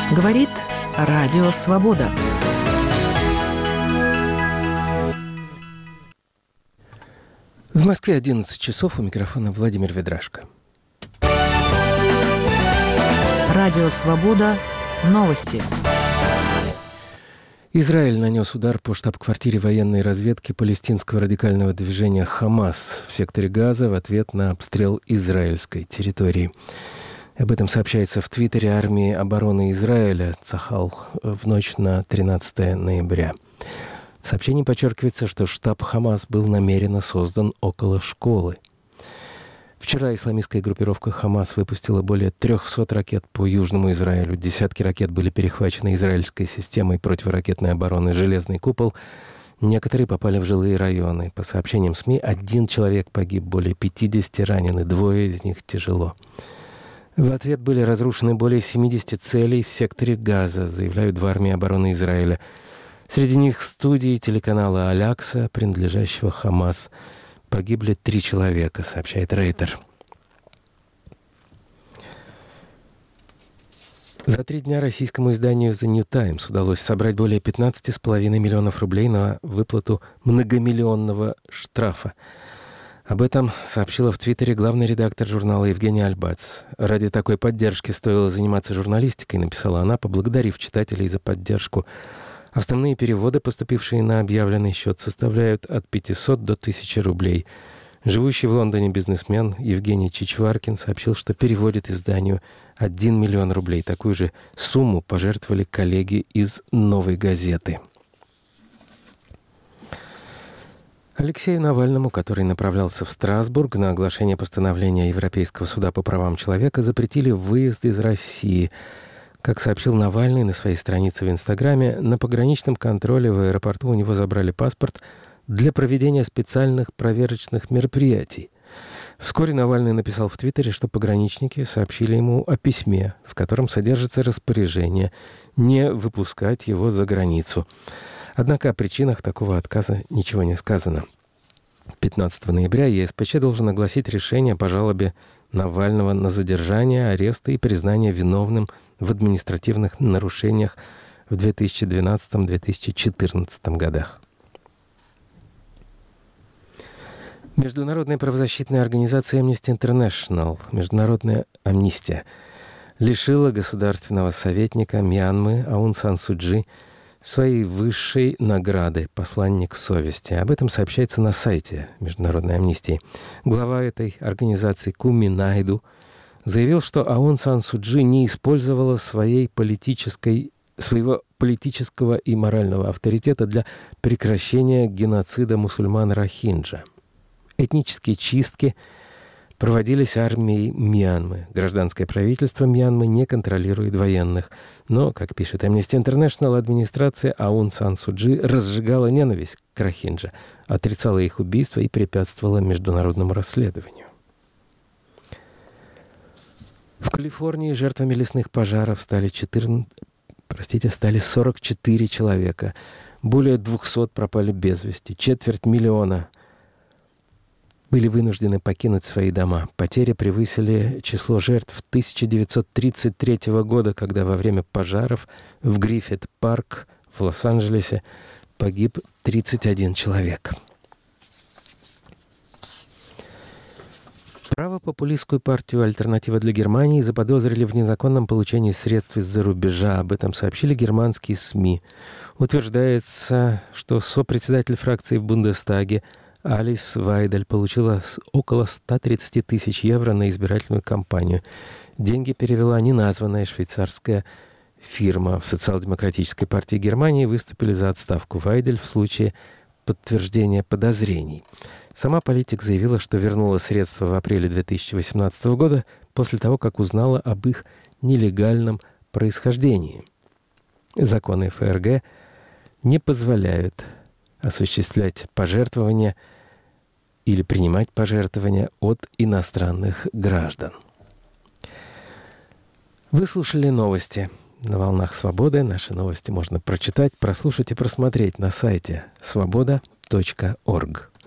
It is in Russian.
Говорит Радио Свобода. В Москве 11 часов, у микрофона Владимир Ведрашко. Радио Свобода. Новости. Израиль нанес удар по штаб-квартире военной разведки палестинского радикального движения «Хамас» в секторе Газа в ответ на обстрел израильской территории. Об этом сообщается в Твиттере армии обороны Израиля «Цахал» в ночь на 13 ноября. В сообщении подчеркивается, что штаб «Хамас» был намеренно создан около школы. Вчера исламистская группировка «Хамас» выпустила более 300 ракет по Южному Израилю. Десятки ракет были перехвачены израильской системой противоракетной обороны «Железный купол». Некоторые попали в жилые районы. По сообщениям СМИ, 1 человек погиб, более 50 ранены, 2 из них тяжело. В ответ были разрушены более 70 целей в секторе Газа, заявляют в армии обороны Израиля. Среди них студии телеканала «Алякса», принадлежащего «Хамас». Погибли 3 человека, сообщает Рейтер. За 3 дня российскому изданию The New Times удалось собрать более 15,5 миллионов рублей на выплату многомиллионного штрафа. Об этом сообщила в Твиттере главный редактор журнала Евгения Альбац. «Ради такой поддержки стоило заниматься журналистикой», написала она, поблагодарив читателей за поддержку. Основные переводы, поступившие на объявленный счет, составляют от 500 до 1000 рублей. Живущий в Лондоне бизнесмен Евгений Чичваркин сообщил, что переводит изданию 1 миллион рублей. Такую же сумму пожертвовали коллеги из «Новой газеты». Алексею Навальному, который направлялся в Страсбург на оглашение постановления Европейского суда по правам человека, запретили выезд из России. Как сообщил Навальный на своей странице в Инстаграме, на пограничном контроле в аэропорту у него забрали паспорт для проведения специальных проверочных мероприятий. Вскоре Навальный написал в Твиттере, что пограничники сообщили ему о письме, в котором содержится распоряжение не выпускать его за границу. Однако о причинах такого отказа ничего не сказано. 15 ноября ЕСПЧ должен огласить решение по жалобе Навального на задержание, арест и признание виновным в административных нарушениях в 2012-2014 годах. Международная правозащитная организация Amnesty International, Международная амнистия, лишила государственного советника Мьянмы Аун Сан Су Чжи своей высшей награды «Посланник совести». Об этом сообщается на сайте Международной амнистии. Глава этой организации Куми Найду заявил, что Аун Сан Су Чжи не использовала своего политического и морального авторитета для прекращения геноцида мусульман Рохинджа. Этнические чистки проводились армией Мьянмы. Гражданское правительство Мьянмы не контролирует военных. Но, как пишет Amnesty International, администрация Аун Сан Су Чжи разжигала ненависть к Рохинджа, отрицала их убийство и препятствовала международному расследованию. В Калифорнии жертвами лесных пожаров стали 44 человека. Более 200 пропали без вести. 250 000 были вынуждены покинуть свои дома. Потери превысили число жертв 1933 года, когда во время пожаров в Гриффит-парк в Лос-Анджелесе погиб 31 человек. Правопопулистскую партию «Альтернатива для Германии» заподозрили в незаконном получении средств из-за рубежа. Об этом сообщили германские СМИ. Утверждается, что сопредседатель фракции в Бундестаге Алис Вайдель получила около 130 тысяч евро на избирательную кампанию. Деньги перевела неназванная швейцарская фирма. В Социал-демократической партии Германии выступили за отставку Вайдель в случае подтверждения подозрений. Сама политик заявила, что вернула средства в апреле 2018 года после того, как узнала об их нелегальном происхождении. Законы ФРГ не позволяют осуществлять пожертвования или принимать пожертвования от иностранных граждан. Вы слушали новости на «Волнах Свободы». Наши новости можно прочитать, прослушать и просмотреть на сайте svoboda.org.